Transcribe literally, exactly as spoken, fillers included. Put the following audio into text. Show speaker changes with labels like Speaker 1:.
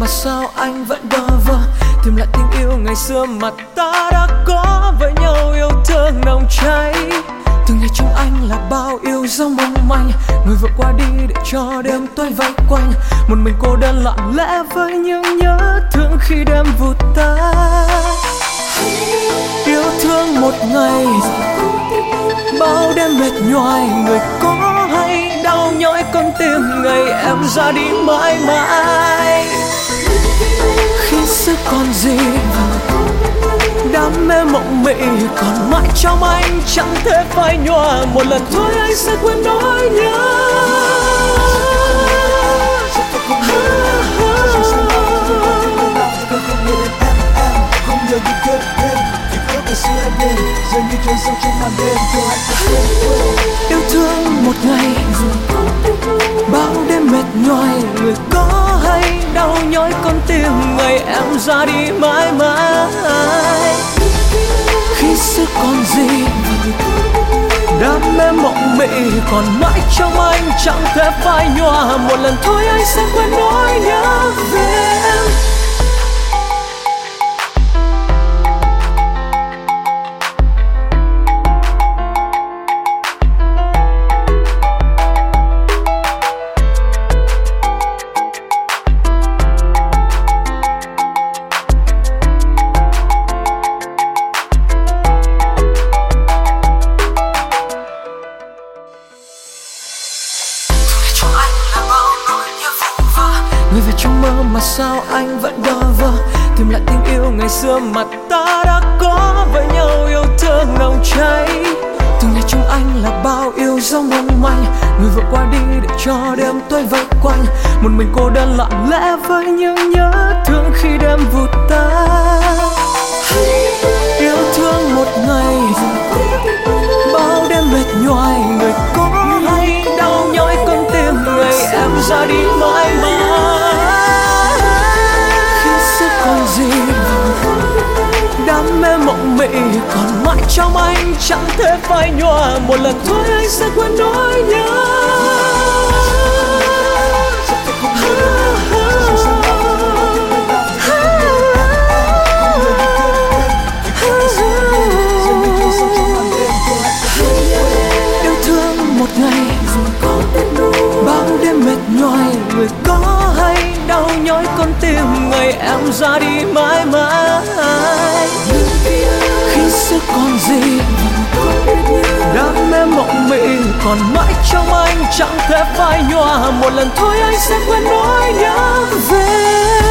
Speaker 1: mà sao anh vẫn bơ vơ tìm lại tình yêu ngày xưa mà ta đã có với nhau, yêu thương nồng cháy. Từng ngày trong anh là bao yêu dấu mong manh, người vượt qua đi để cho đêm tối vây quanh. Một mình cô đơn lặng lẽ với những nhớ thương khi đêm vụt tắt. Yêu thương một ngày bao đêm mệt nhoài, người có hay đau nhói con tim ngày em ra đi mãi mãi. Khi xưa còn gì đam mê mộng mị còn mãi trong anh, chẳng thể phai nhòa. Một lần thôi anh sẽ quên nỗi nhớ. Yêu thương một ngày bao đêm mệt nhoài, người có hay đau nhói con tim ngày em ra đi mãi mãi. Khi xưa còn gì đam mê mộng mị còn mãi trong anh, chẳng thể phai nhòa. Một lần thôi anh sẽ quên nỗi nhớ về em. Người về trong mơ mà sao anh vẫn bơ vơ tìm lại tình yêu ngày xưa mà ta đã có với nhau, yêu thương nồng cháy. Từng ngày trong anh là bao yêu dấu mong manh, người vượt qua đi để cho đêm tối vây quanh. Một mình cô đơn lặng lẽ với những nhớ thương khi đêm vụt tắt. Yêu thương một ngày bao đêm mệt nhoài, người có hay đau nhói con tim ngày em ra đi mãi mãi. Khi xưa còn gì đam mê mộng mị còn mãi trong anh, chẳng thể phai nhòa. Một lần thôi anh sẽ quên nỗi nhớ. Yêu thương một ngày bao đêm mệt nhoài, người có hay đau nhói con tim ngày em ra đi mãi mãi. Khi xưa còn gì đam mê mộng mị còn mãi trong anh, chẳng thể phai nhòa. Một lần thôi anh sẽ quên nỗi nhớ về